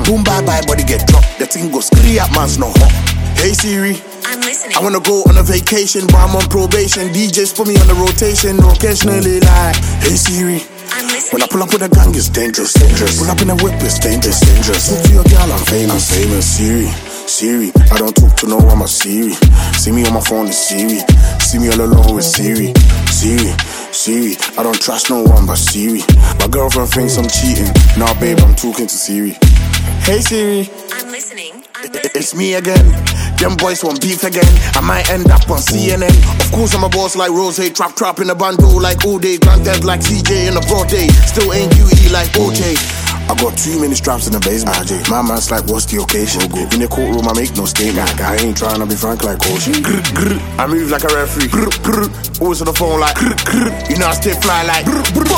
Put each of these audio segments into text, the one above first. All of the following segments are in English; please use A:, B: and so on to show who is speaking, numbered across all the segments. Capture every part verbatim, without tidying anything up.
A: Boom, bye bye, body get dropped. The thing goes scree up, man's not hot. Hey Siri,
B: I'm listening.
A: I wanna go on a vacation, but I'm on probation. D Js put me on the rotation, occasionally like, hey Siri.
B: I'm listening.
A: When I pull up with a gang, it's dangerous, dangerous. Pull up in a whip, it's dangerous, dangerous. Look to your girl, I'm famous, I'm famous. Siri, Siri, I don't talk to no one, I'm a Siri. See me on my phone, it's Siri. See me all alone with Siri. Siri, Siri, I don't trust no one but Siri. My girlfriend thinks I'm cheating. Nah, babe, I'm talking to Siri. Hey Siri,
B: I'm listening. I'm
A: I- it's me again. Them boys want beef again. I might end up on C N N. Of course I'm a boss like Rose, trap trap in a bando like all day. Granddad like C J in a broad day. Still ain't Q E like O J. I got too many straps in the basement. My man's like, what's the occasion? In the courtroom, I make no statement. I ain't trying to be frank like Ocean. I move like a referee. Always on the phone like, you know I stay fly like.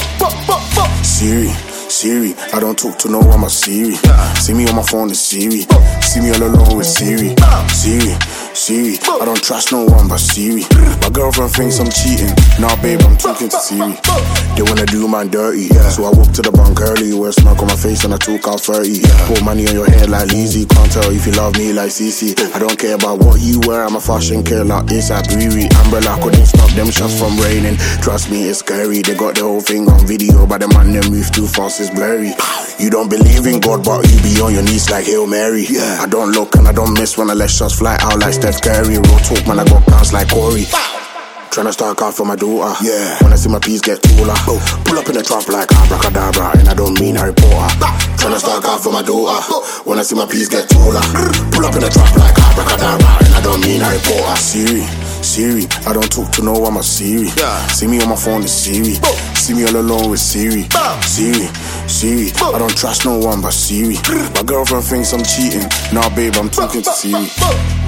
A: Siri, Siri, I don't talk to no one, I'm a Siri. See me on my phone, it's Siri. See me all alone with Siri. Siri, Siri, I don't trust no one but Siri. My girlfriend thinks I'm cheating. Nah, babe, I'm talking to Siri. They wanna do man dirty, yeah. So I walk to the bank early, wear smoke on my face and I took out thirty. Yeah. Put money on your head like Lizzie. Can't tell if you love me like C C. I don't care about what you wear, I'm a fashion killer. It's a brewery. Umbrella couldn't stop them shots from raining. Trust me, it's scary. They got the whole thing on video, but the man they move too fast, it's blurry. You don't believe in God, but you be on your knees like Hail Mary. Yeah. I don't look and I don't miss when I let shots fly out like Steph Curry. Roll talk, man, I got plans like Corey. Tryna start car for my daughter. Yeah. When I see my piece get taller. Oh. Pull up in the trap like abracadabra, and I don't mean Harry Potter. Tryna start car for my daughter. When I see my piece get taller. Pull up in the trap like abracadabra, and I don't mean Harry Potter. Siri, Siri, I don't talk to no one, I'm a Siri. Yeah. See me on my phone, it's Siri. See me all alone with Siri. Siri, Siri, I don't trust no one but Siri. My girlfriend thinks I'm cheating. Nah, babe, I'm talking to Siri.